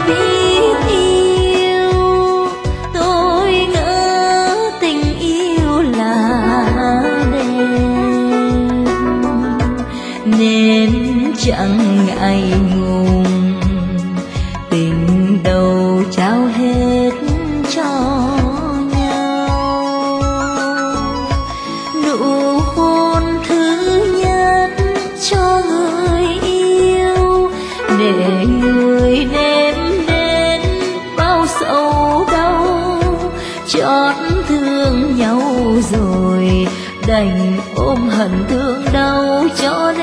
biết yêu, tôi ngỡ tình yêu là đẹp, nên chẳng ngại ngùng tình đầu trao hết cho nhau. Nụ hôn thứ nhất cho người yêu để người đem đến bao sầu đau, chót thương nhau rồi đành ôm hận thương đau cho